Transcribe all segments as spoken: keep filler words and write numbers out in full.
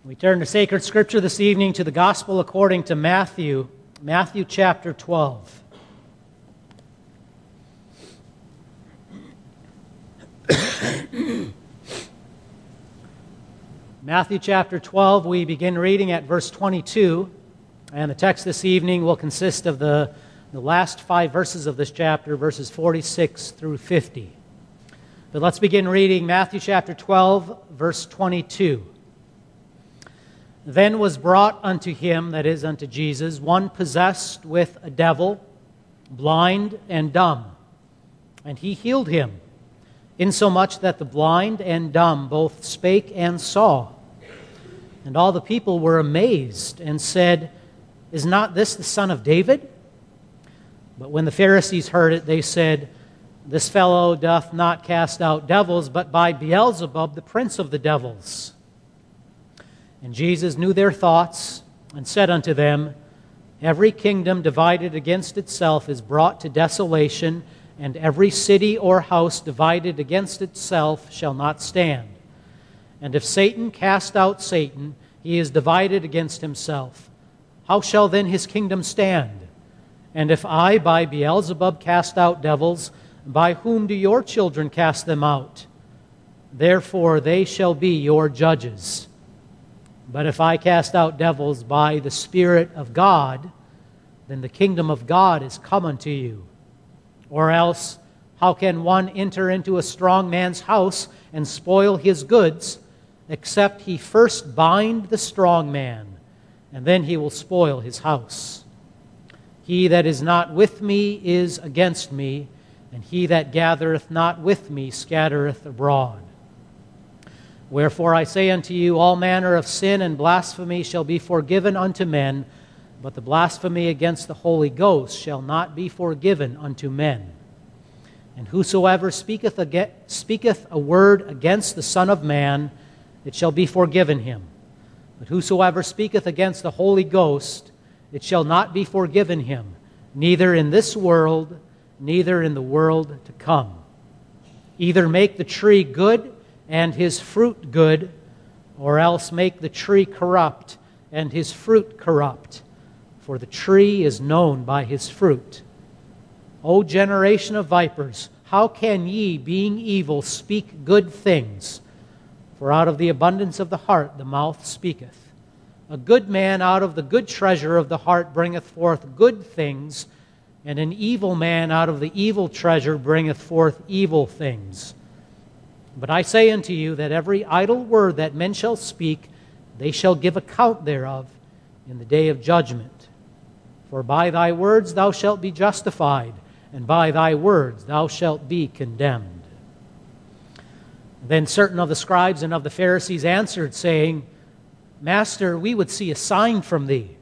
We turn to sacred scripture this evening to the Gospel according to Matthew, Matthew chapter twelve. Matthew chapter twelve, we begin reading at verse twenty-two, and the text this evening will consist of the, the last five verses of this chapter, verses forty-six through fifty. But let's begin reading Matthew chapter twelve, verse twenty-two. Then was brought unto him, that is, unto Jesus, one possessed with a devil, blind and dumb. And he healed him, insomuch that the blind and dumb both spake and saw. And all the people were amazed, and said, Is not this the son of David? But when the Pharisees heard it, they said, This fellow doth not cast out devils, but by Beelzebub, the prince of the devils. And Jesus knew their thoughts, and said unto them, Every kingdom divided against itself is brought to desolation, and every city or house divided against itself shall not stand. And if Satan cast out Satan, he is divided against himself. How shall then his kingdom stand? And if I by Beelzebub cast out devils, by whom do your children cast them out? Therefore they shall be your judges. But if I cast out devils by the Spirit of God, then the kingdom of God is come unto you. Or else, how can one enter into a strong man's house and spoil his goods, except he first bind the strong man, and then he will spoil his house? He that is not with me is against me, and he that gathereth not with me scattereth abroad. Wherefore I say unto you, all manner of sin and blasphemy shall be forgiven unto men, but the blasphemy against the Holy Ghost shall not be forgiven unto men. And whosoever speaketh, ag- speaketh a word against the Son of Man, it shall be forgiven him. But whosoever speaketh against the Holy Ghost, it shall not be forgiven him, neither in this world, neither in the world to come. Either make the tree good, and his fruit good, or else make the tree corrupt, and his fruit corrupt. For the tree is known by his fruit. O generation of vipers, how can ye, being evil, speak good things? For out of the abundance of the heart the mouth speaketh. A good man out of the good treasure of the heart bringeth forth good things, and an evil man out of the evil treasure bringeth forth evil things. But I say unto you that every idle word that men shall speak, they shall give account thereof in the day of judgment. For by thy words thou shalt be justified, and by thy words thou shalt be condemned. Then certain of the scribes and of the Pharisees answered, saying, Master, we would see a sign from thee.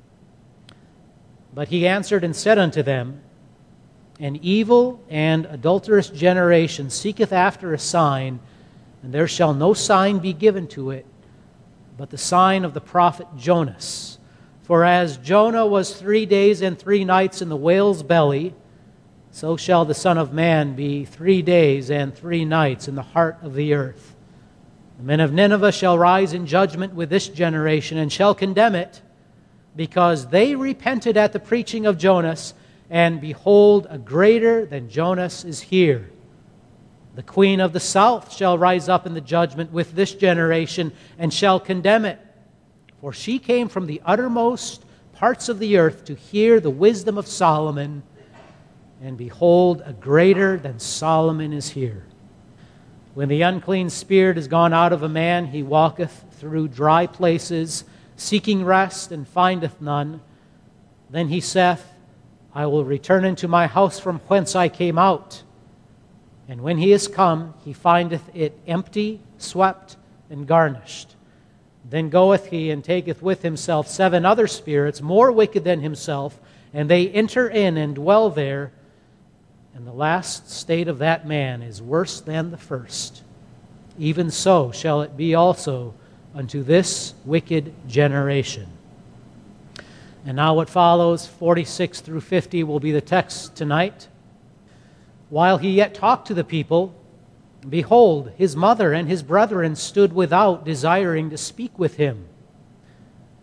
But he answered and said unto them, An evil and adulterous generation seeketh after a sign, and there shall no sign be given to it, but the sign of the prophet Jonas. For as Jonah was three days and three nights in the whale's belly, so shall the Son of Man be three days and three nights in the heart of the earth. The men of Nineveh shall rise in judgment with this generation, and shall condemn it, because they repented at the preaching of Jonas, and behold, a greater than Jonas is here. The queen of the south shall rise up in the judgment with this generation, and shall condemn it. For she came from the uttermost parts of the earth to hear the wisdom of Solomon, and behold, a greater than Solomon is here. When the unclean spirit is gone out of a man, he walketh through dry places, seeking rest, and findeth none. Then he saith, I will return into my house from whence I came out. And when he is come, he findeth it empty, swept, and garnished. Then goeth he and taketh with himself seven other spirits, more wicked than himself, and they enter in and dwell there. And the last state of that man is worse than the first. Even so shall it be also unto this wicked generation. And now what follows, forty-six through fifty, will be the text tonight. While he yet talked to the people, behold, his mother and his brethren stood without, desiring to speak with him.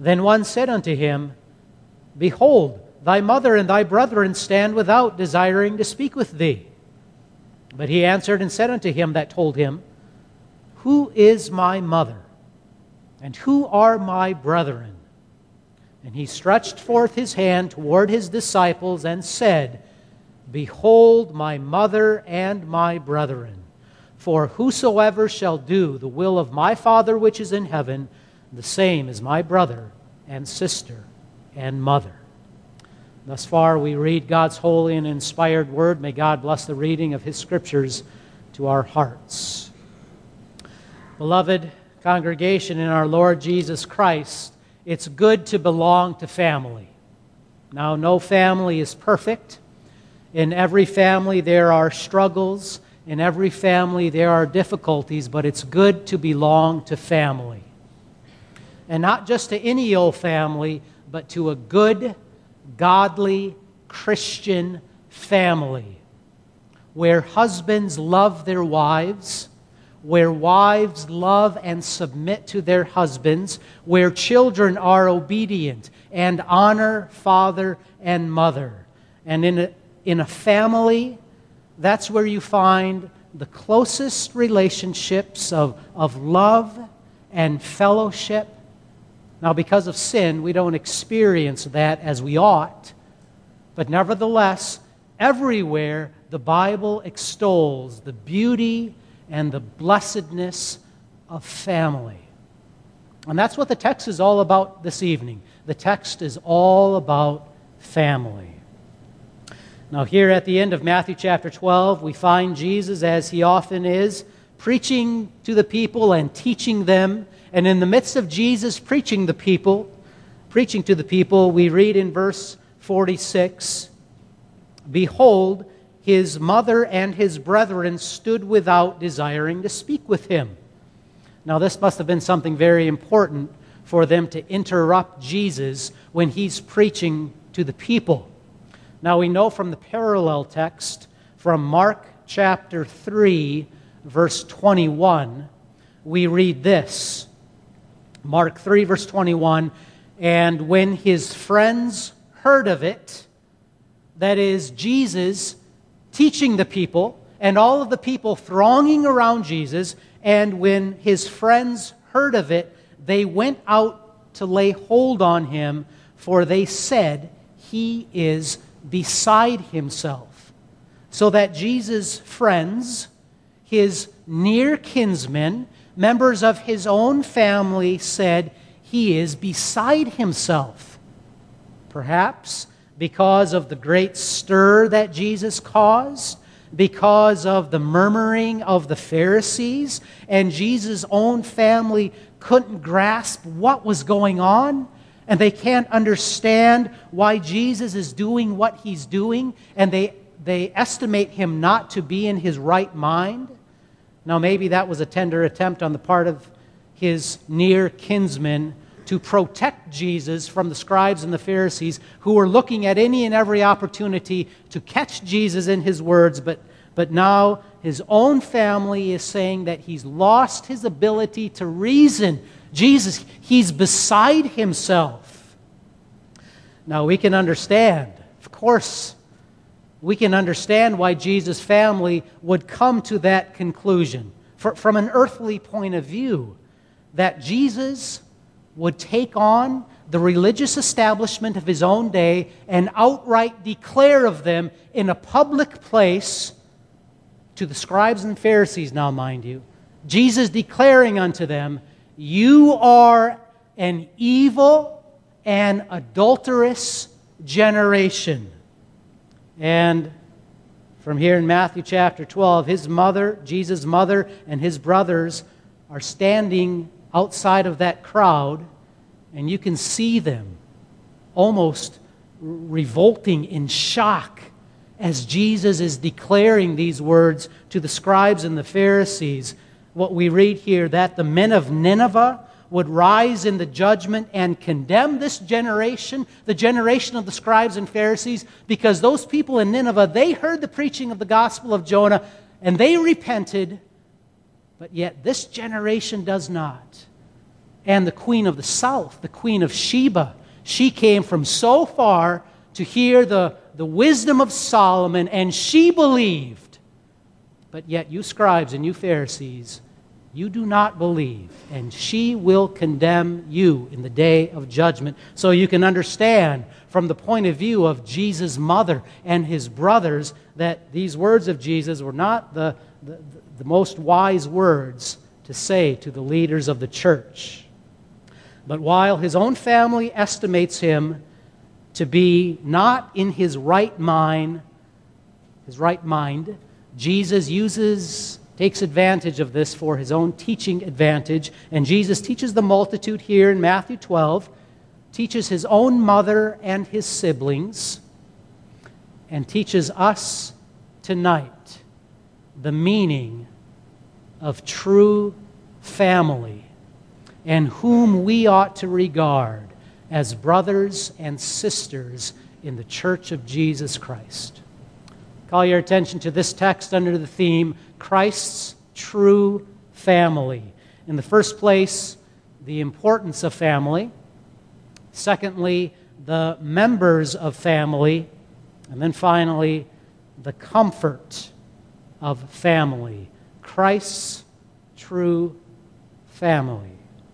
Then one said unto him, Behold, thy mother and thy brethren stand without, desiring to speak with thee. But he answered and said unto him that told him, Who is my mother? And who are my brethren? And he stretched forth his hand toward his disciples and said, Behold my mother and my brethren. For whosoever shall do the will of my Father which is in heaven, the same is my brother and sister and mother. Thus far we read God's holy and inspired word. May God bless the reading of His Scriptures to our hearts. Beloved congregation in our Lord Jesus Christ, it's good to belong to family. Now, no family is perfect. In every family there are struggles. In every family there are difficulties, but it's good to belong to family. And not just to any old family, but to a good, godly, Christian family, where husbands love their wives, where wives love and submit to their husbands, where children are obedient and honor father and mother. And in a, in a family, that's where you find the closest relationships of, of love and fellowship. Now, because of sin, we don't experience that as we ought. But nevertheless, everywhere the Bible extols the beauty and the blessedness of family. And that's what the text is all about this evening. The text is all about family. Now, here at the end of Matthew chapter twelve, we find Jesus, as He often is, preaching to the people and teaching them. And in the midst of Jesus preaching the people, preaching to the people, we read in verse forty-six, Behold, his mother and his brethren stood without, desiring to speak with him. Now, this must have been something very important for them to interrupt Jesus when He's preaching to the people. Now, we know from the parallel text from Mark chapter three, verse twenty-one, we read this. Mark three, verse twenty-one, And when his friends heard of it, that is, Jesus teaching the people, and all of the people thronging around Jesus, and when his friends heard of it, they went out to lay hold on him, for they said, He is beside himself. So that Jesus' friends, his near kinsmen, members of his own family, said, He is beside himself. Perhaps because of the great stir that Jesus caused, because of the murmuring of the Pharisees, and Jesus' own family couldn't grasp what was going on, and they can't understand why Jesus is doing what He's doing, and they, they estimate Him not to be in His right mind. Now, maybe that was a tender attempt on the part of His near kinsmen to protect Jesus from the scribes and the Pharisees, who were looking at any and every opportunity to catch Jesus in His words, but, but now His own family is saying that He's lost His ability to reason. Jesus, He's beside Himself. Now, we can understand, of course, we can understand why Jesus' family would come to that conclusion, for, from an earthly point of view, that Jesus would take on the religious establishment of His own day and outright declare of them in a public place to the scribes and Pharisees, now mind you, Jesus declaring unto them, You are an evil and adulterous generation. And from here in Matthew chapter twelve, His mother, Jesus' mother, and His brothers are standing outside of that crowd, and you can see them almost revolting in shock as Jesus is declaring these words to the scribes and the Pharisees. What we read here, that the men of Nineveh would rise in the judgment and condemn this generation, the generation of the scribes and Pharisees, because those people in Nineveh, they heard the preaching of the gospel of Jonah, and they repented, but yet this generation does not. and the queen of the south, the queen of Sheba. She came from so far to hear the, the wisdom of Solomon, and she believed. But yet you scribes and you Pharisees, you do not believe, and she will condemn you in the day of judgment. So you can understand from the point of view of Jesus' mother and his brothers that these words of Jesus were not the, the, the most wise words to say to the leaders of the church. But while his own family estimates him to be not in his right mind, his right mind, Jesus uses, takes advantage of this for his own teaching advantage. And Jesus teaches the multitude here in Matthew twelve, teaches his own mother and his siblings, and teaches us tonight the meaning of true family and whom we ought to regard as brothers and sisters in the Church of Jesus Christ. Call your attention to this text under the theme, Christ's true family. In the first place, the importance of family. Secondly, the members of family. And then finally, the comfort of family. Christ's true family.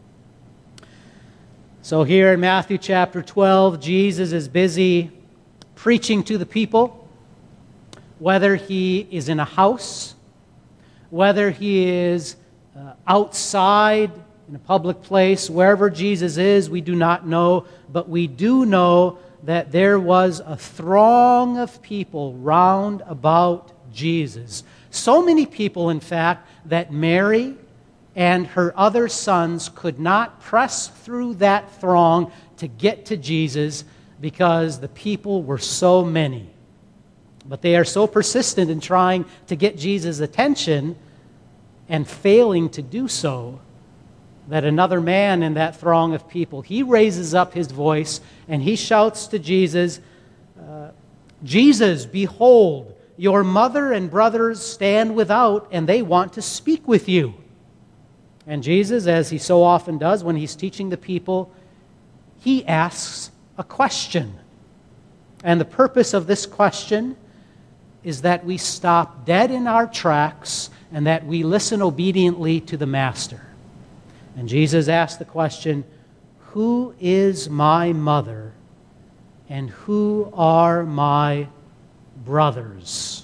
So here in Matthew chapter twelve, Jesus is busy preaching to the people, whether he is in a house, whether he is uh, outside in a public place, wherever Jesus is, we do not know, but we do know that there was a throng of people round about Jesus. So many people, in fact, that Mary and her other sons could not press through that throng to get to Jesus because the people were so many. But they are so persistent in trying to get Jesus' attention and failing to do so that another man in that throng of people, he raises up his voice and he shouts to Jesus, uh, Jesus, behold, your mother and brothers stand without and they want to speak with you. And Jesus, as he so often does when he's teaching the people, he asks a question. And the purpose of this question is that we stop dead in our tracks and that we listen obediently to the Master. And Jesus asked the question, who is my mother and who are my brothers?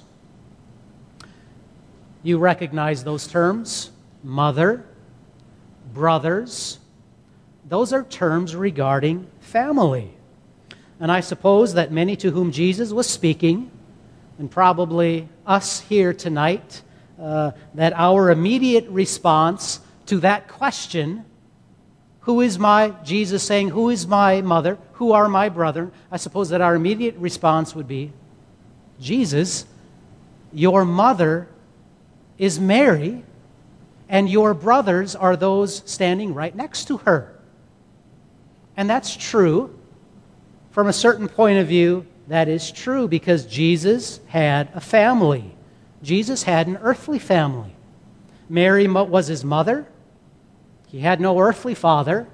You recognize those terms, mother, brothers. Those are terms regarding family. And I suppose that many to whom Jesus was speaking, and probably us here tonight, uh, that our immediate response to that question, who is my, Jesus saying, who is my mother, who are my brother, I suppose that our immediate response would be, Jesus, your mother is Mary, and your brothers are those standing right next to her. And that's true. From a certain point of view, that is true because Jesus had a family. Jesus had an earthly family. Mary was his mother. He had no earthly father.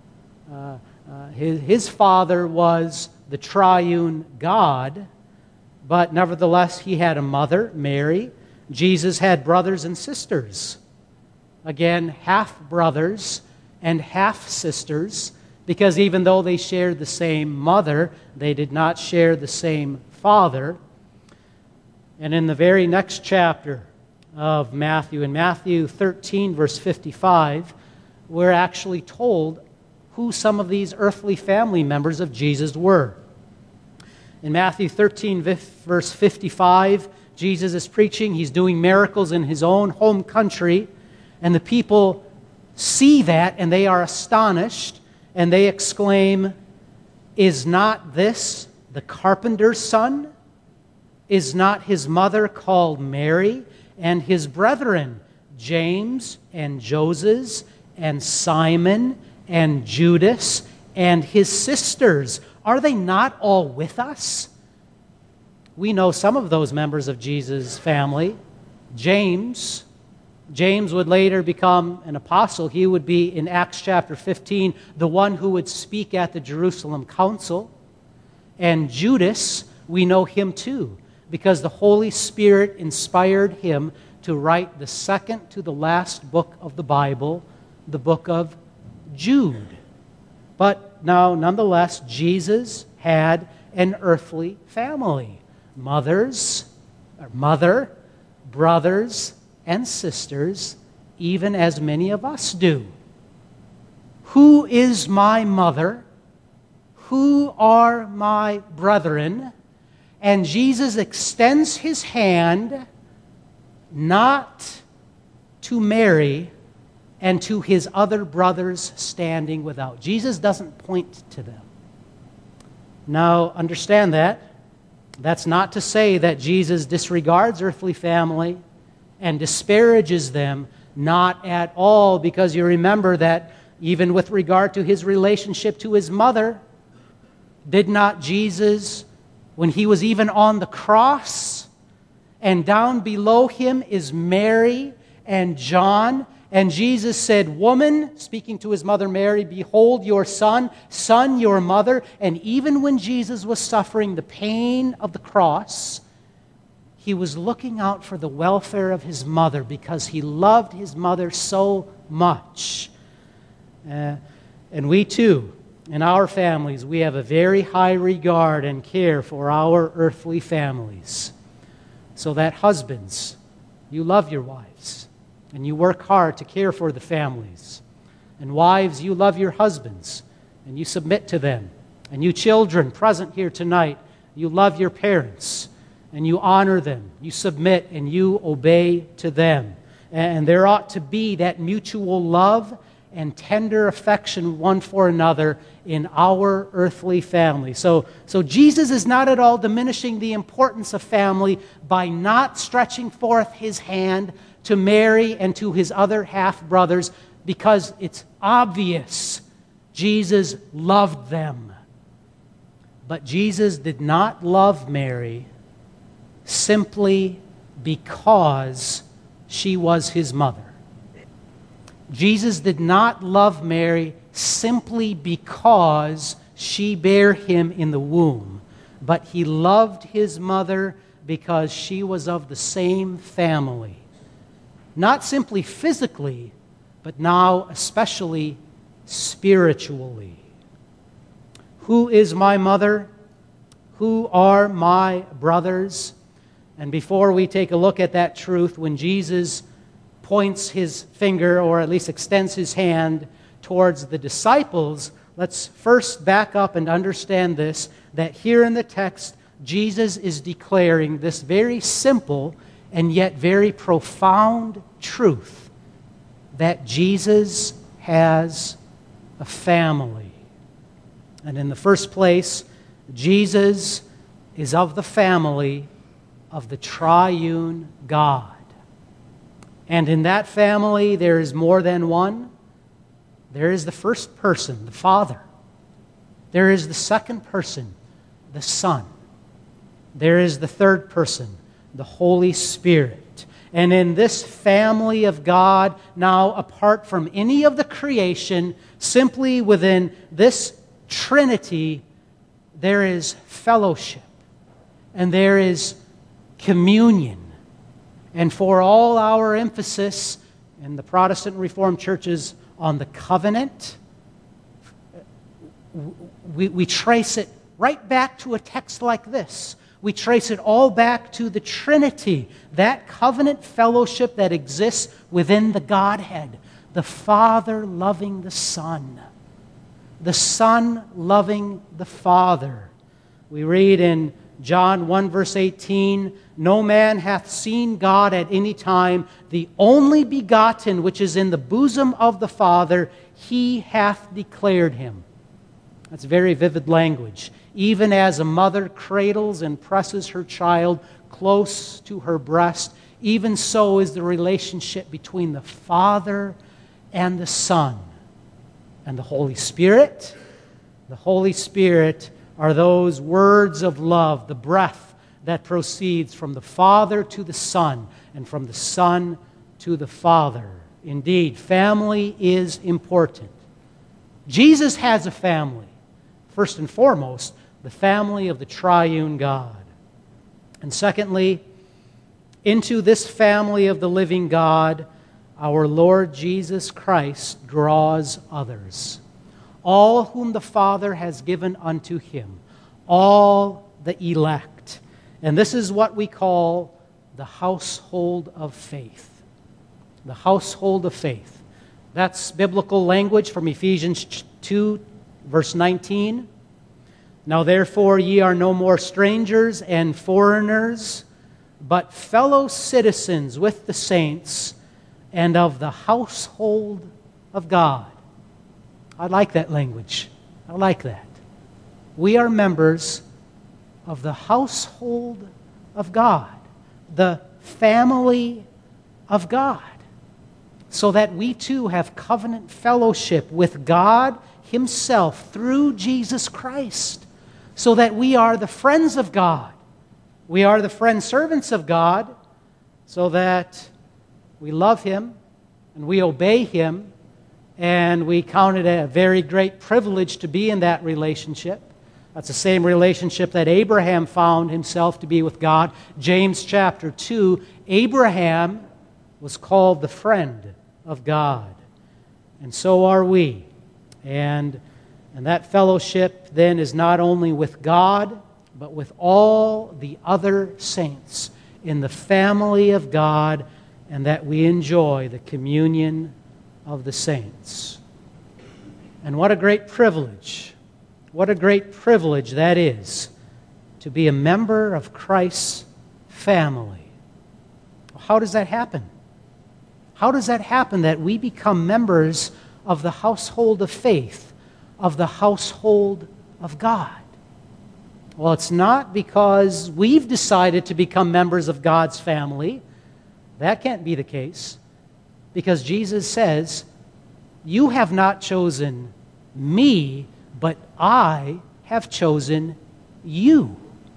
Uh, uh, his, his father was the triune God, but nevertheless he had a mother, Mary. Jesus had brothers and sisters. Again, half-brothers and half-sisters, because even though they shared the same mother, they did not share the same father. And in the very next chapter of Matthew, in Matthew thirteen, verse fifty-five, we're actually told who some of these earthly family members of Jesus were. In Matthew thirteen, verse fifty-five, Jesus is preaching. He's doing miracles in his own home country. And the people see that and they are astonished and they exclaim, is not this the carpenter's son? Is not his mother called Mary? And his brethren, James and Joses and Simon and Judas and his sisters, are they not all with us? We know some of those members of Jesus' family. James James would later become an apostle. He would be, in Acts chapter fifteen, the one who would speak at the Jerusalem council. And Judas, we know him too, because the Holy Spirit inspired him to write the second to the last book of the Bible, the book of Jude. But now, nonetheless, Jesus had an earthly family. Mothers, or mother, brothers, and sisters, even as many of us do. Who is my mother? Who are my brethren? And Jesus extends his hand not to Mary and to his other brothers standing without. Jesus doesn't point to them. Now, understand that. That's not to say that Jesus disregards earthly family and disparages them. Not at all, because you remember that even with regard to his relationship to his mother, did not Jesus, when he was even on the cross, and down below him is Mary and John, and Jesus said, "Woman," speaking to his mother Mary, "behold your son, son, your mother." And even when Jesus was suffering the pain of the cross, he was looking out for the welfare of his mother because he loved his mother so much. Uh, and we too, in our families, we have a very high regard and care for our earthly families. So that husbands, you love your wives, and you work hard to care for the families. And wives, you love your husbands, and you submit to them. And you children present here tonight, you love your parents, and you honor them. You submit and you obey to them. And there ought to be that mutual love and tender affection one for another in our earthly family. So, so Jesus is not at all diminishing the importance of family by not stretching forth his hand to Mary and to his other half-brothers, because it's obvious Jesus loved them. But Jesus did not love Mary simply because she was his mother. Jesus did not love Mary simply because she bare him in the womb, but he loved his mother because she was of the same family. Not simply physically, but now especially spiritually. Who is my mother? Who are my brothers? And before we take a look at that truth, when Jesus points his finger, or at least extends his hand towards the disciples, let's first back up and understand this, that here in the text, Jesus is declaring this very simple and yet very profound truth, that Jesus has a family. And in the first place, Jesus is of the family of the triune God. And in that family, there is more than one. There is the first person, the Father. There is the second person, the Son. There is the third person, the Holy Spirit. And in this family of God, now apart from any of the creation, simply within this Trinity, there is fellowship and there is communion. And for all our emphasis in the Protestant Reformed churches on the covenant, we, we trace it right back to a text like this. We trace it all back to the Trinity, that covenant fellowship that exists within the Godhead, the Father loving the Son, the Son loving the Father. We read in John one verse eighteen, "No man hath seen God at any time. The only begotten which is in the bosom of the Father, he hath declared him." That's very vivid language. Even as a mother cradles and presses her child close to her breast, even so is the relationship between the Father and the Son. And the Holy Spirit, the Holy Spirit are those words of love, the breath that proceeds from the Father to the Son, and from the Son to to the Father. Indeed, family is important. Jesus has a family. First and foremost, the family of the triune God. And secondly, into this family of the living God, our Lord Jesus Christ draws others. All whom the Father has given unto Him. All the elect. And this is what we call the household of faith. The household of faith. That's biblical language from Ephesians two, verse nineteen. Now therefore ye are no more strangers and foreigners, but fellow citizens with the saints and of the household of God. I like that language. I like that. We are members of the household of God, the family of God, so that we too have covenant fellowship with God Himself through Jesus Christ, so that we are the friends of God. We are the friend servants of God, so that we love Him and we obey Him, and we count it a very great privilege to be in that relationship. That's the same relationship that Abraham found himself to be with God. James chapter two, Abraham was called the friend of God. And so are we. And, and that fellowship then is not only with God, but with all the other saints in the family of God, and that we enjoy the communion of the saints. And what a great privilege. What a great privilege that is, to be a member of Christ's family. How does that happen? How does that happen that we become members of the household of faith, of the household of God? Well, it's not because we've decided to become members of God's family. That can't be the case. Because Jesus says, you have not chosen me, but I have chosen you.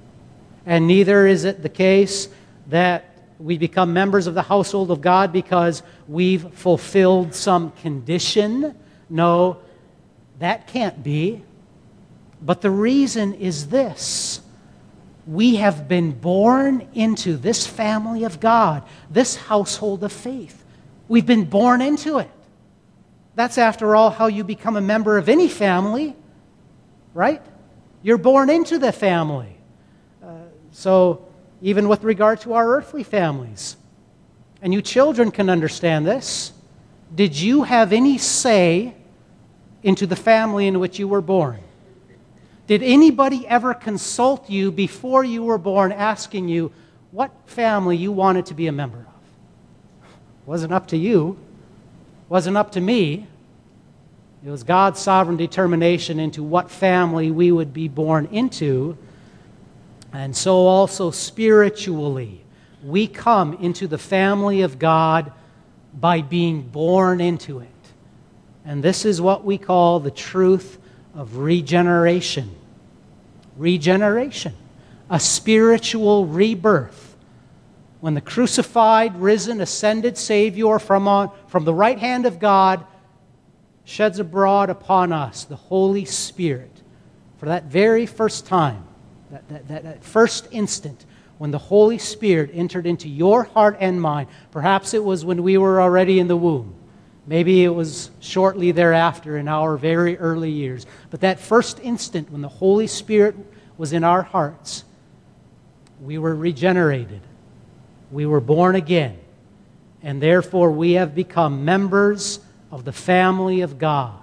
And neither is it the case that we become members of the household of God because we've fulfilled some condition. No, that can't be. But the reason is this. We have been born into this family of God, this household of faith. We've been born into it. That's, after all, how you become a member of any family, right? You're born into the family. Uh, so, even with regard to our earthly families, and you children can understand this, did you have any say into the family in which you were born? Did anybody ever consult you before you were born, asking you what family you wanted to be a member of? It wasn't up to you. It wasn't up to me. It was God's sovereign determination into what family we would be born into. And so also spiritually, we come into the family of God by being born into it. And this is what we call the truth of regeneration. Regeneration. A spiritual rebirth. When the crucified, risen, ascended Savior from, on, from the right hand of God sheds abroad upon us the Holy Spirit for that very first time, that, that, that, that first instant when the Holy Spirit entered into your heart and mind. Perhaps it was when we were already in the womb. Maybe it was shortly thereafter in our very early years. But that first instant when the Holy Spirit was in our hearts, we were regenerated. We were born again. And therefore we have become members of the family of God.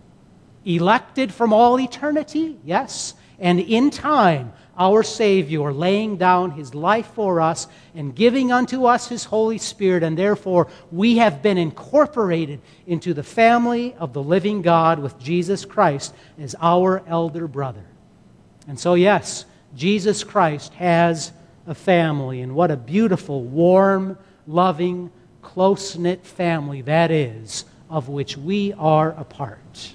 Elected from all eternity, yes. And in time, our Savior laying down His life for us and giving unto us His Holy Spirit, and therefore we have been incorporated into the family of the living God with Jesus Christ as our elder brother. And so yes, Jesus Christ has a family, and what a beautiful, warm, loving, close-knit family that is, of which we are a part.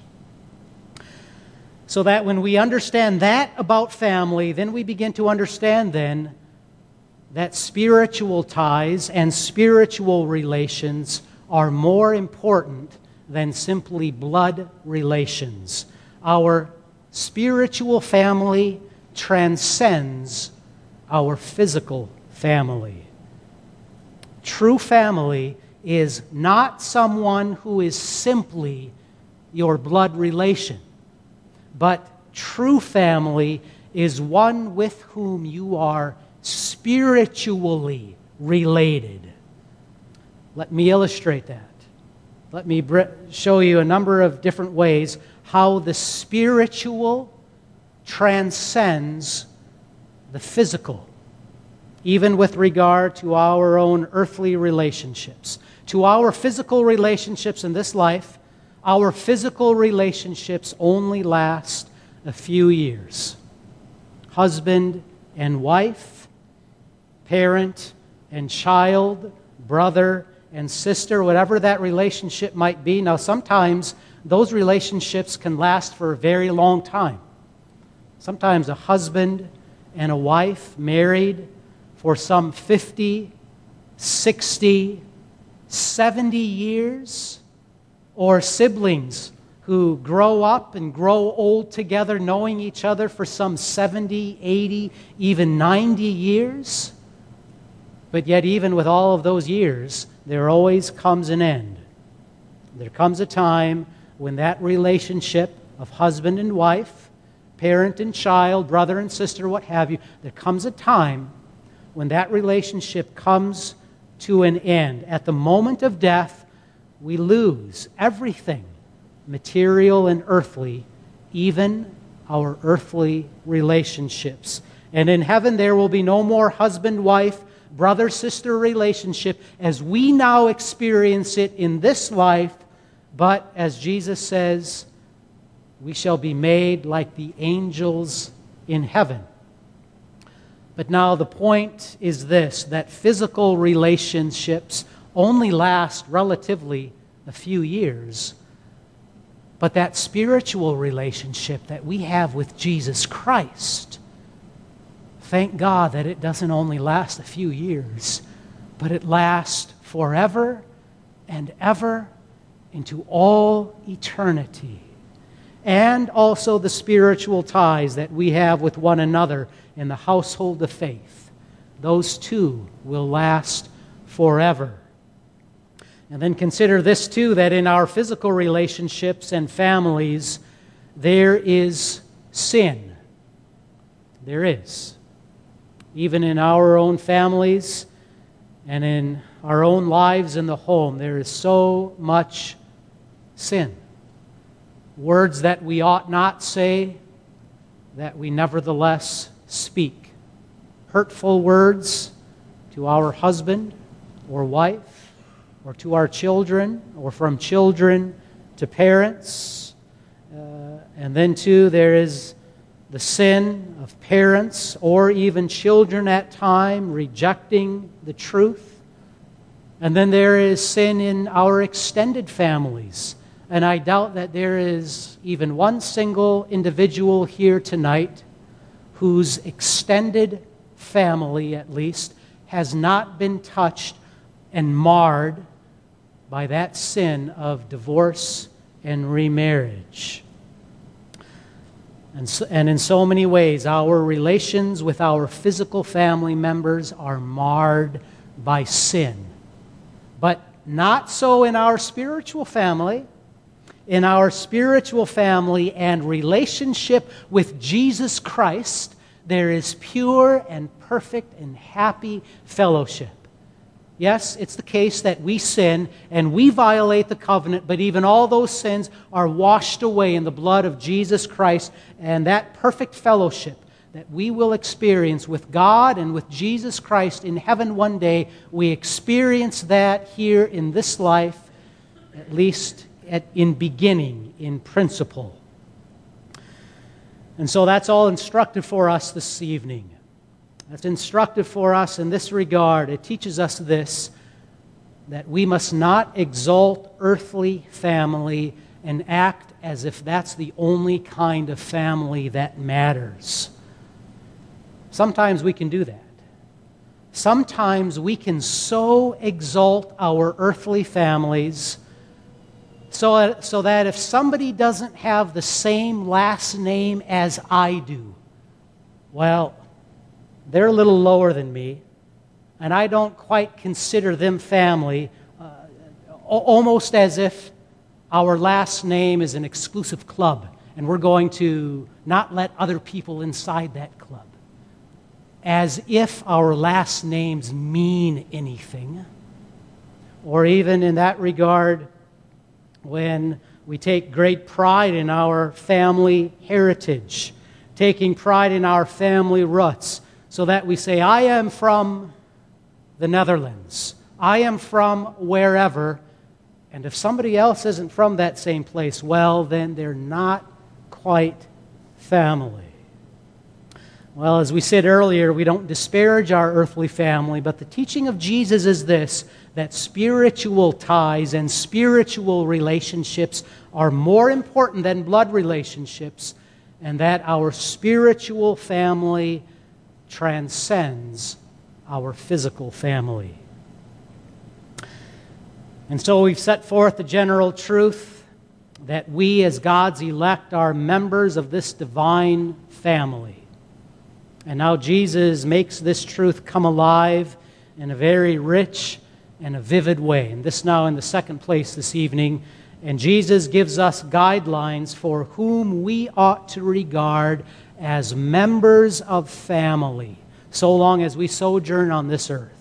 So that when we understand that about family, then we begin to understand then that spiritual ties and spiritual relations are more important than simply blood relations. Our spiritual family transcends our physical family. True family is not someone who is simply your blood relation, but true family is one with whom you are spiritually related. Let me illustrate that. Let me show you a number of different ways how the spiritual transcends the physical, even with regard to our own earthly relationships. To our physical relationships in this life, our physical relationships only last a few years. Husband and wife, parent and child, brother and sister, whatever that relationship might be. Now, sometimes those relationships can last for a very long time. Sometimes a husband and a wife married for some fifty, sixty, seventy years, or siblings who grow up and grow old together, knowing each other for some seventy, eighty, even ninety years. But yet, even with all of those years, there always comes an end. There comes a time when that relationship of husband and wife, parent and child, brother and sister, what have you, there comes a time when that relationship comes to an end. At the moment of death, we lose everything, material and earthly, even our earthly relationships. And in heaven there will be no more husband-wife, brother-sister relationship as we now experience it in this life, but as Jesus says, we shall be made like the angels in heaven. But now the point is this, that physical relationships only last relatively a few years, but that spiritual relationship that we have with Jesus Christ, thank God that it doesn't only last a few years, but it lasts forever and ever into all eternity. And also the spiritual ties that we have with one another in the household of faith. Those too will last forever. And then consider this too, that in our physical relationships and families, there is sin. There is. Even in our own families and in our own lives in the home, there is so much sin. Words that we ought not say, that we nevertheless speak. Hurtful words to our husband or wife, or to our children, or from children to parents. Uh, and then too, there is the sin of parents or even children at times rejecting the truth. And then there is sin in our extended families. And I doubt that there is even one single individual here tonight whose extended family, at least, has not been touched and marred by that sin of divorce and remarriage. And, so, and in so many ways, our relations with our physical family members are marred by sin. But not so in our spiritual family. In our spiritual family and relationship with Jesus Christ, there is pure and perfect and happy fellowship. Yes, it's the case that we sin and we violate the covenant, but even all those sins are washed away in the blood of Jesus Christ, and that perfect fellowship that we will experience with God and with Jesus Christ in heaven one day, we experience that here in this life, at least at, in beginning, in principle. And so that's all instructive for us this evening. That's instructive for us in this regard. It teaches us this, that we must not exalt earthly family and act as if that's the only kind of family that matters. Sometimes we can do that. sometimes we can so exalt our earthly families so, so that if somebody doesn't have the same last name as I do, well, they're a little lower than me, and I don't quite consider them family, uh, almost as if our last name is an exclusive club, and we're going to not let other people inside that club. As if our last names mean anything. Or even in that regard, when we take great pride in our family heritage, taking pride in our family roots, so that we say, I am from the Netherlands, I am from wherever, and if somebody else isn't from that same place, well, then they're not quite family. Well, as we said earlier, we don't disparage our earthly family, but the teaching of Jesus is this, that spiritual ties and spiritual relationships are more important than blood relationships, and that our spiritual family transcends our physical family. And so we've set forth the general truth that we as God's elect are members of this divine family. And now Jesus makes this truth come alive in a very rich and a vivid way. And this now in the second place this evening. And Jesus gives us guidelines for whom we ought to regard as members of family, so long as we sojourn on this earth.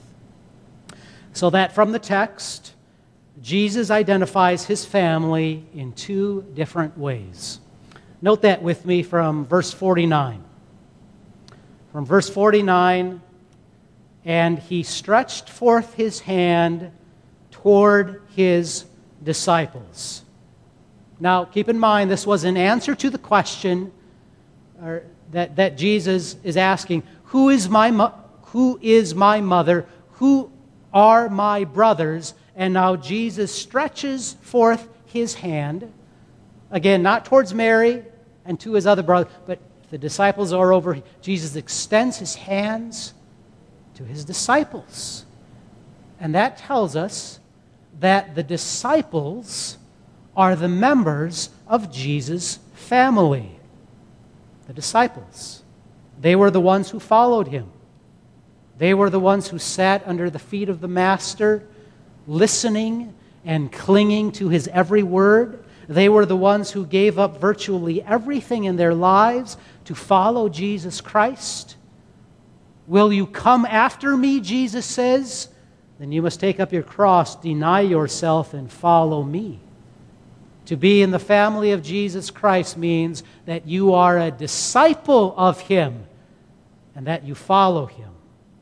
So that from the text, Jesus identifies his family in two different ways. Note that with me from verse forty-nine. From verse forty-nine, and he stretched forth his hand toward his disciples. Now, keep in mind, this was an answer to the question or, that, that Jesus is asking, who is my mo- who is my mother? Who are my brothers? And now Jesus stretches forth his hand, again, not towards Mary and to his other brothers, but the disciples are over. Jesus extends his hands to his disciples. And that tells us that the disciples are the members of Jesus' family. The disciples. They were the ones who followed him. They were the ones who sat under the feet of the Master, listening and clinging to his every word. They were the ones who gave up virtually everything in their lives to follow Jesus Christ. Will you come after me, Jesus says? Then you must take up your cross, deny yourself, and follow me. To be in the family of Jesus Christ means that you are a disciple of him and that you follow him.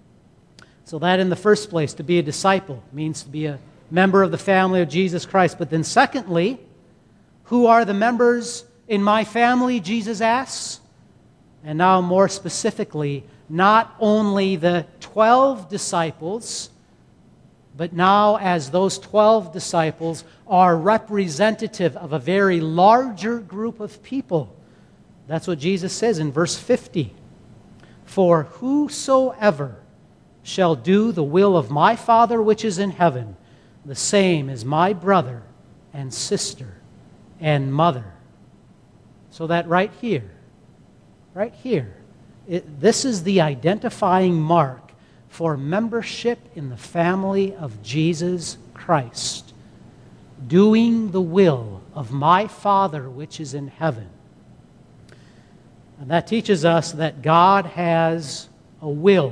So that in the first place, to be a disciple means to be a member of the family of Jesus Christ. But then secondly, who are the members in my family, Jesus asks? And now more specifically, not only the twelve disciples, but now as those twelve disciples are representative of a very larger group of people. That's what Jesus says in verse fifty. For whosoever shall do the will of my Father which is in heaven, the same is my brother and sister and mother. So that right here, right here, it, this is the identifying mark for membership in the family of Jesus Christ. Doing the will of my Father which is in heaven. And that teaches us that God has a will.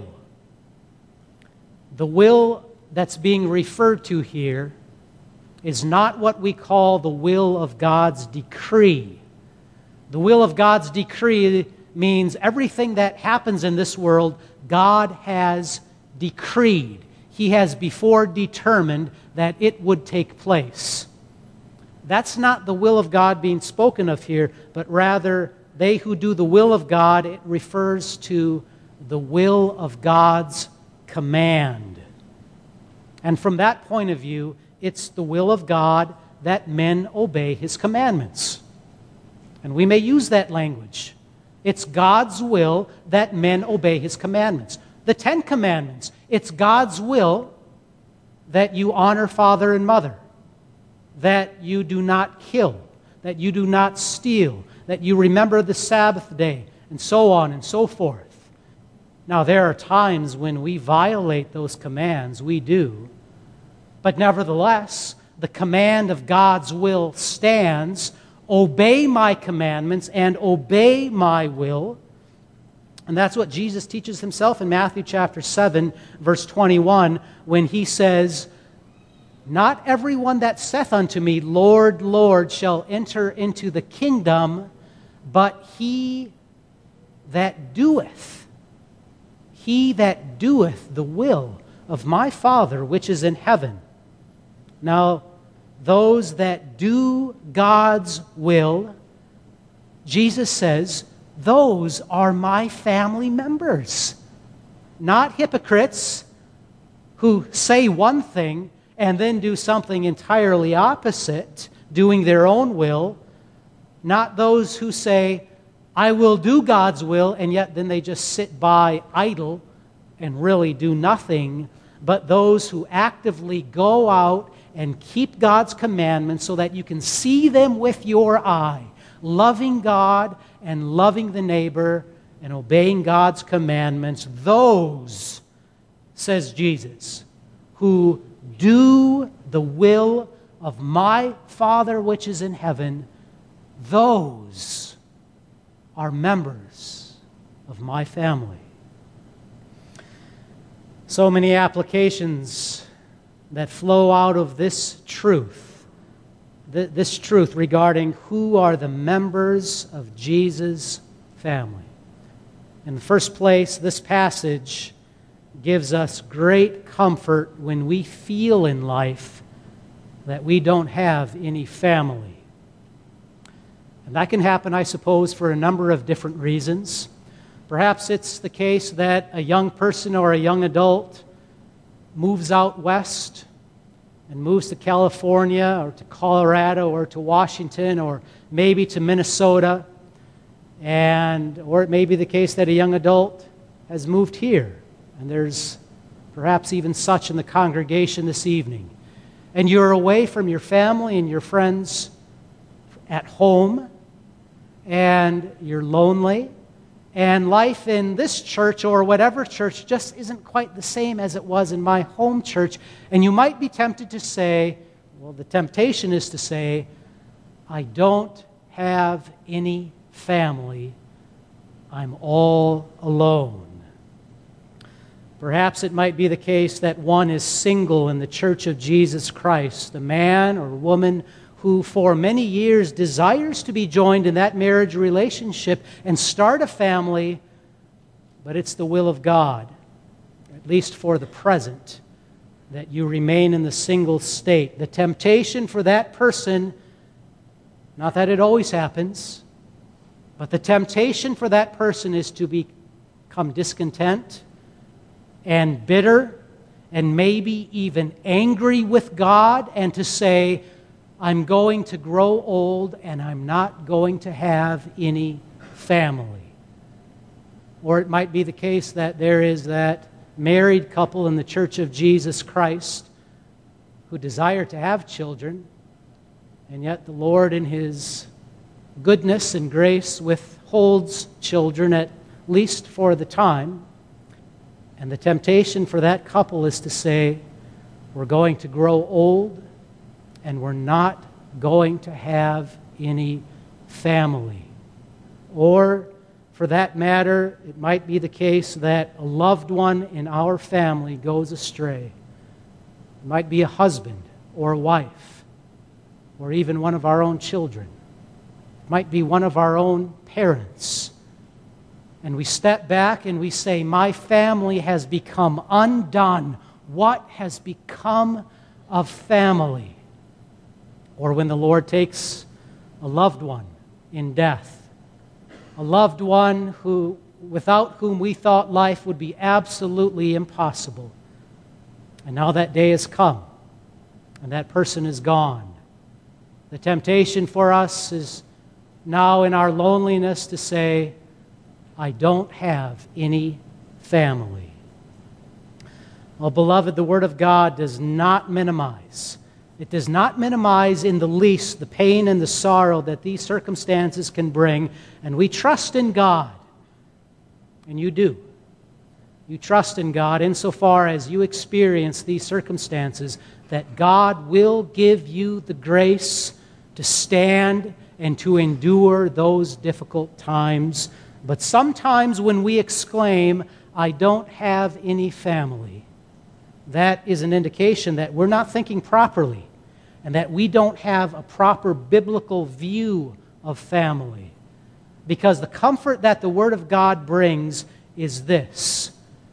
The will that's being referred to here is not what we call the will of God's decree. The will of God's decree means everything that happens in this world, God has decreed. He has before determined that it would take place. That's not the will of God being spoken of here, but rather they who do the will of God, it refers to the will of God's command. And from that point of view, it's the will of God that men obey his commandments. And we may use that language. It's God's will that men obey his commandments. the Ten Commandments. It's God's will that you honor father and mother, that you do not kill, that you do not steal, that you remember the Sabbath day, and so on and so forth. Now, there are times when we violate those commands, we do, but nevertheless, the command of God's will stands. Obey my commandments and obey my will. And that's what Jesus teaches himself in Matthew chapter seven, verse twenty-one, when he says, not everyone that saith unto me, Lord, Lord, shall enter into the kingdom, but he that doeth, he that doeth the will of my Father which is in heaven. Now, those that do God's will, Jesus says, those are my family members. Not hypocrites who say one thing and then do something entirely opposite, doing their own will. Not those who say, I will do God's will, and yet then they just sit by idle and really do nothing, but those who actively go out and keep God's commandments so that you can see them with your eye, loving God and loving the neighbor and obeying God's commandments. Those, says Jesus, who do the will of my Father which is in heaven, those are members of my family. So many applications that flow out of this truth, th- this truth regarding who are the members of Jesus' family. In the first place, this passage gives us great comfort when we feel in life that we don't have any family. And that can happen, I suppose, for a number of different reasons. Perhaps it's the case that a young person or a young adult moves out west and moves to California or to Colorado or to Washington or maybe to Minnesota, and or it may be the case that a young adult has moved here, and there's perhaps even such in the congregation this evening, and you're away from your family and your friends at home, and you're lonely, and life in this church or whatever church just isn't quite the same as it was in my home church. And you might be tempted to say, well, the temptation is to say, I don't have any family. I'm all alone. Perhaps it might be the case that one is single in the Church of Jesus Christ, a man or woman who for many years desires to be joined in that marriage relationship and start a family, but it's the will of God, at least for the present, that you remain in the single state. The temptation for that person, not that it always happens, but the temptation for that person is to become discontent and bitter and maybe even angry with God and to say, I'm going to grow old and I'm not going to have any family. Or it might be the case that there is that married couple in the Church of Jesus Christ who desire to have children, and yet the Lord in His goodness and grace withholds children, at least for the time. And the temptation for that couple is to say, we're going to grow old and we're not going to have any family. Or, for that matter, it might be the case that a loved one in our family goes astray. It might be a husband or a wife, or even one of our own children. It might be one of our own parents. And we step back and we say, my family has become undone. What has become of family? Or when the Lord takes a loved one in death, a loved one who, without whom we thought life would be absolutely impossible. And now that day has come, and that person is gone. The temptation for us is now in our loneliness to say, I don't have any family. Well, beloved, the Word of God does not minimize. It does not minimize in the least the pain and the sorrow that these circumstances can bring, and we trust in God, and you do. You trust in God insofar as you experience these circumstances, that God will give you the grace to stand and to endure those difficult times. But sometimes when we exclaim, "I don't have any family," that is an indication that we're not thinking properly and that we don't have a proper biblical view of family. Because the comfort that the Word of God brings is this: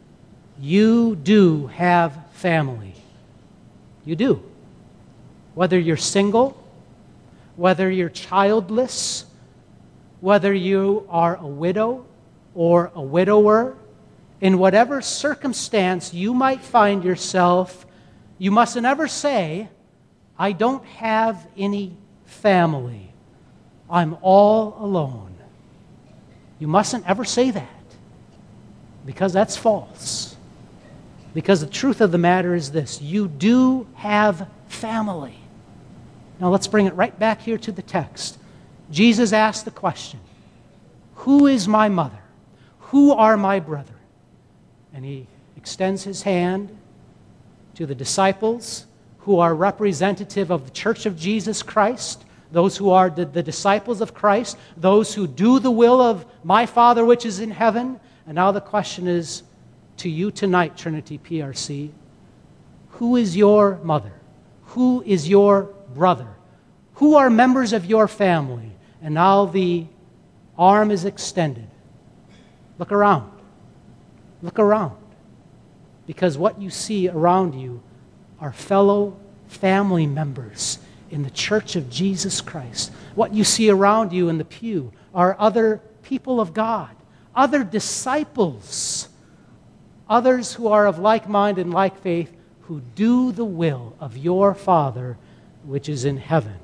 you do have family. You do. Whether you're single, whether you're childless, whether you are a widow or a widower, in whatever circumstance you might find yourself, you mustn't ever say, "I don't have any family. I'm all alone." You mustn't ever say that, because that's false. Because the truth of the matter is this: you do have family. Now let's bring it right back here to the text. Jesus asked the question, "Who is my mother? Who are my brethren?" And he extends his hand to the disciples who are representative of the Church of Jesus Christ, those who are the, the disciples of Christ, those who do the will of my Father which is in heaven. And now the question is to you tonight, Trinity P R C, who is your mother? Who is your brother? Who are members of your family? And now the arm is extended. Look around. Look around. Because what you see around you are fellow family members in the Church of Jesus Christ. What you see around you in the pew are other people of God, other disciples, others who are of like mind and like faith, who do the will of your Father which is in heaven.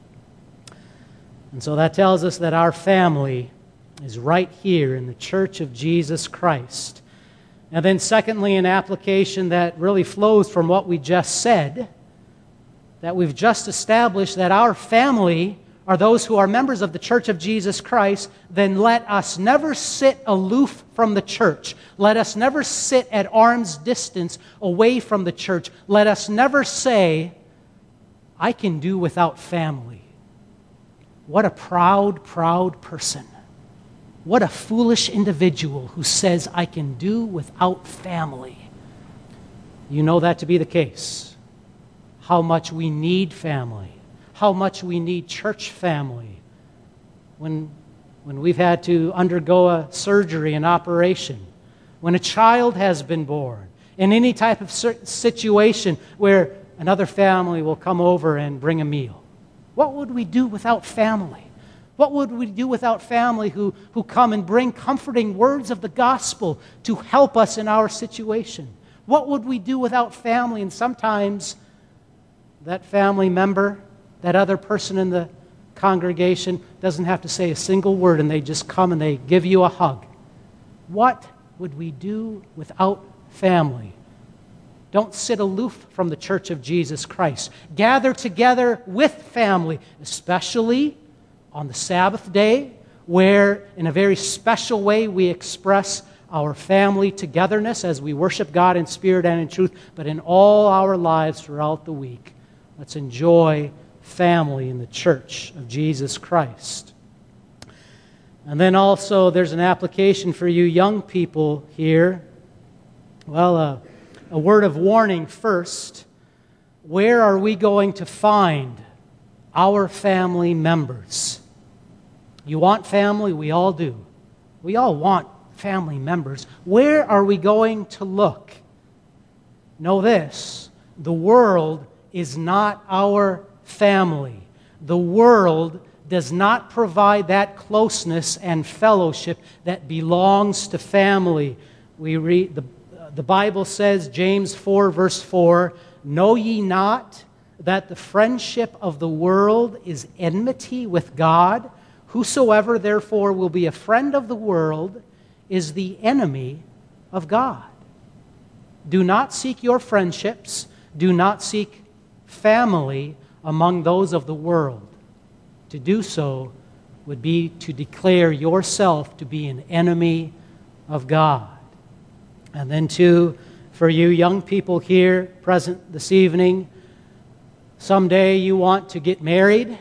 And so that tells us that our family is right here in the Church of Jesus Christ. And then secondly, an application that really flows from what we just said, that we've just established that our family are those who are members of the Church of Jesus Christ, then let us never sit aloof from the church. Let us never sit at arm's distance away from the church. Let us never say, "I can do without family." What a proud, proud person. What a foolish individual who says, "I can do without family." You know that to be the case. How much we need family. How much we need church family. When, when we've had to undergo a surgery, an operation, when a child has been born, in any type of situation where another family will come over and bring a meal. What would we do without family? What would we do without family who, who come and bring comforting words of the gospel to help us in our situation? What would we do without family? And sometimes that family member, that other person in the congregation, doesn't have to say a single word, and they just come and they give you a hug. What would we do without family? Don't sit aloof from the Church of Jesus Christ. Gather together with family, especially on the Sabbath day, where in a very special way we express our family togetherness as we worship God in spirit and in truth, but in all our lives throughout the week. Let's enjoy family in the Church of Jesus Christ. And then also there's an application for you young people here. Well, uh, a word of warning first. Where are we going to find our family members? You want family? We all do. We all want family members. Where are we going to look? Know this: the world is not our family. The world does not provide that closeness and fellowship that belongs to family. We read the, the Bible says, James four, verse four, "Know ye not that the friendship of the world is enmity with God? Whosoever therefore will be a friend of the world is the enemy of God." Do not seek your friendships. Do not seek family among those of the world. To do so would be to declare yourself to be an enemy of God. And then too, for you young people here present this evening, someday you want to get married.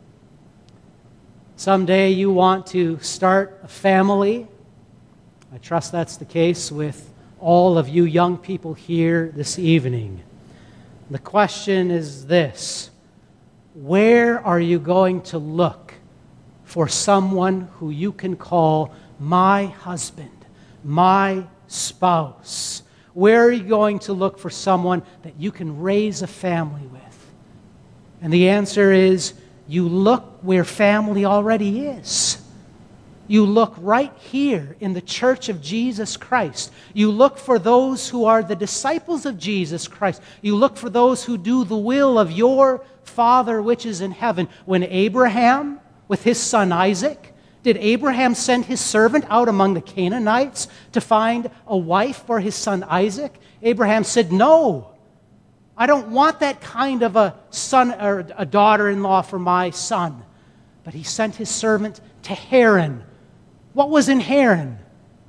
Someday you want to start a family. I trust that's the case with all of you young people here this evening. The question is this: where are you going to look for someone who you can call my husband, my spouse? Where are you going to look for someone that you can raise a family with? And the answer is, you look where family already is. You look right here in the church of Jesus Christ. You look for those who are the disciples of Jesus Christ. You look for those who do the will of your Father which is in heaven. When Abraham, with his son Isaac, did Abraham send his servant out among the Canaanites to find a wife for his son Isaac? Abraham said, "No, I don't want that kind of a son or a daughter-in-law for my son." But he sent his servant to Haran. What was in Haran?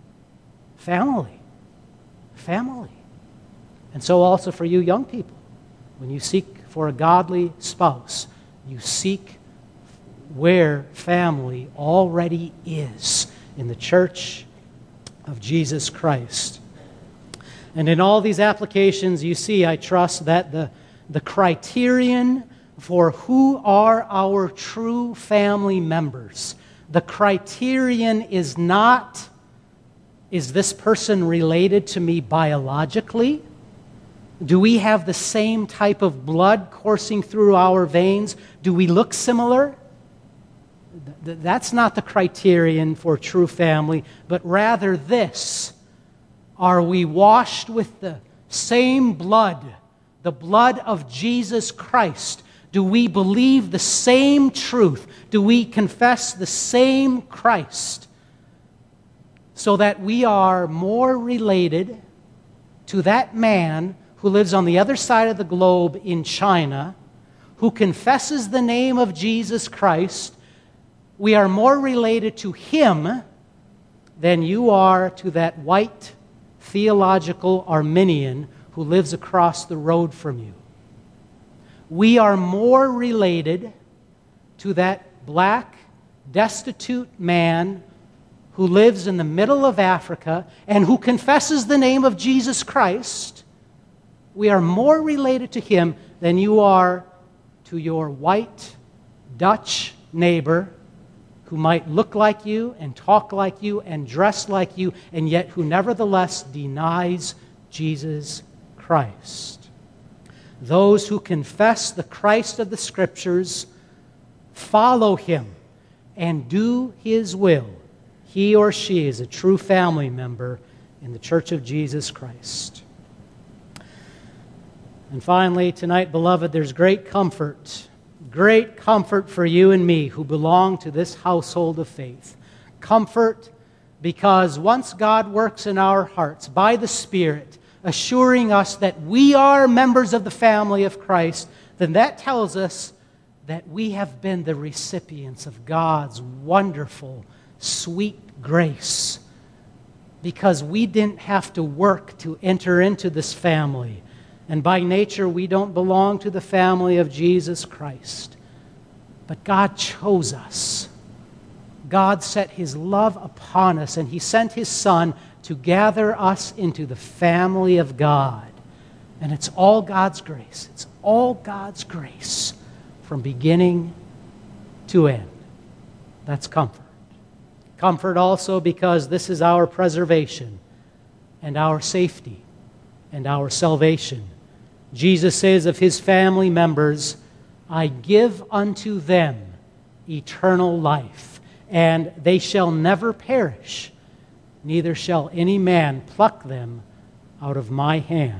Family. Family. And so also for you young people, when you seek for a godly spouse, you seek where family already is, in the church of Jesus Christ. And in all these applications, you see, I trust, that the, the criterion for who are our true family members, the criterion is not, is this person related to me biologically? Do we have the same type of blood coursing through our veins? Do we look similar? That's not the criterion for true family, but rather this: are we washed with the same blood, the blood of Jesus Christ? Do we believe the same truth? Do we confess the same Christ? So that we are more related to that man who lives on the other side of the globe in China, who confesses the name of Jesus Christ. We are more related to him than you are to that white theological Arminian who lives across the road from you. We are more related to that black, destitute man who lives in the middle of Africa and who confesses the name of Jesus Christ. We are more related to him than you are to your white Dutch neighbor who might look like you and talk like you and dress like you, and yet who nevertheless denies Jesus Christ. Those who confess the Christ of the Scriptures, follow him, and do his will, he or she is a true family member in the Church of Jesus Christ. And finally, tonight, beloved, there's great comfort, great comfort for you and me who belong to this household of faith. Comfort because once God works in our hearts by the Spirit, assuring us that we are members of the family of Christ, then that tells us that we have been the recipients of God's wonderful, sweet grace, because we didn't have to work to enter into this family. And by nature, we don't belong to the family of Jesus Christ. But God chose us. God set his love upon us, and he sent his Son to gather us into the family of God. And it's all God's grace. It's all God's grace from beginning to end. That's comfort. Comfort also because this is our preservation and our safety and our salvation. Jesus says of his family members, "I give unto them eternal life, and they shall never perish, neither shall any man pluck them out of my hand."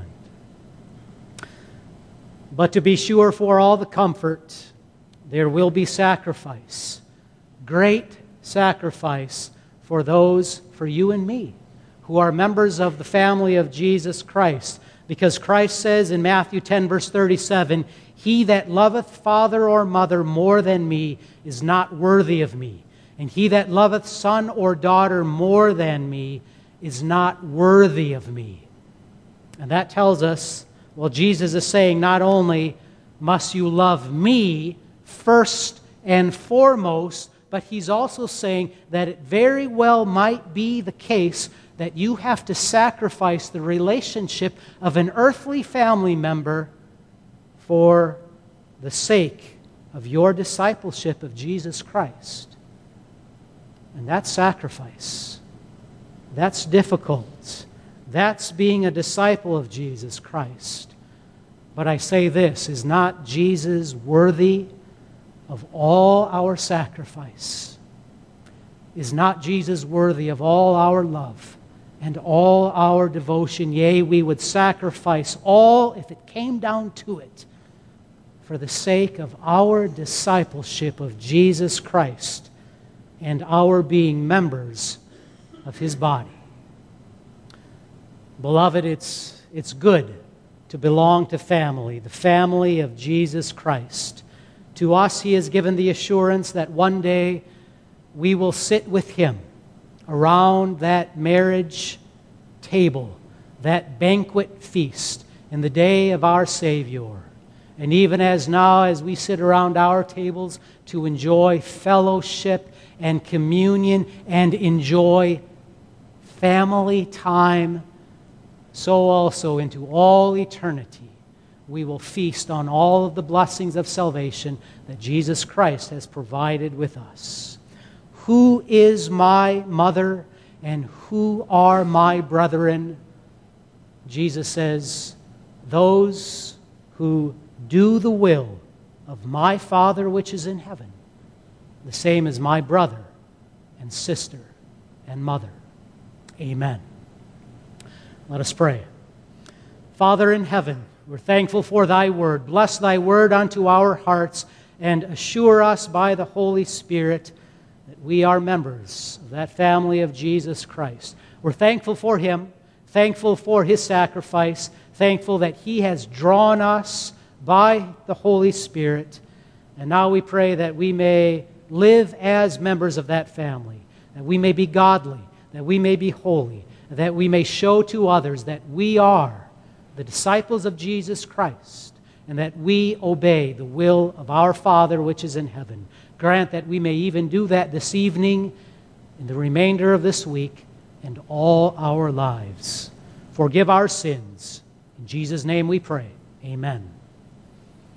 But to be sure, for all the comfort, there will be sacrifice, great sacrifice for those, for you and me, who are members of the family of Jesus Christ. Because Christ says in Matthew ten, verse thirty-seven, "He that loveth father or mother more than me is not worthy of me. And he that loveth son or daughter more than me is not worthy of me." And that tells us, well, Jesus is saying not only must you love me first and foremost, but he's also saying that it very well might be the case that you have to sacrifice the relationship of an earthly family member for the sake of your discipleship of Jesus Christ. And that's sacrifice. That's difficult. That's being a disciple of Jesus Christ. But I say this, is not Jesus worthy of all our sacrifice? Is not Jesus worthy of all our love and all our devotion? Yea, we would sacrifice all, if it came down to it, for the sake of our discipleship of Jesus Christ and our being members of His body. Beloved, it's, it's good to belong to family, the family of Jesus Christ. To us, He has given the assurance that one day we will sit with Him around that marriage table, that banquet feast in the day of our Savior. And even as now, as we sit around our tables to enjoy fellowship and communion and enjoy family time, so also into all eternity we will feast on all of the blessings of salvation that Jesus Christ has provided with us. Who is my mother and who are my brethren? Jesus says, those who do the will of my Father which is in heaven, the same as my brother and sister and mother. Amen. Let us pray. Father in heaven, we're thankful for Thy word. Bless Thy word unto our hearts and assure us by the Holy Spirit that we are members of that family of Jesus Christ. We're thankful for Him, thankful for His sacrifice, thankful that He has drawn us by the Holy Spirit. And now we pray that we may live as members of that family, that we may be godly, that we may be holy, that we may show to others that we are the disciples of Jesus Christ, and that we obey the will of our Father which is in heaven. Grant that we may even do that this evening, in the remainder of this week, and all our lives. Forgive our sins. In Jesus' name we pray. Amen.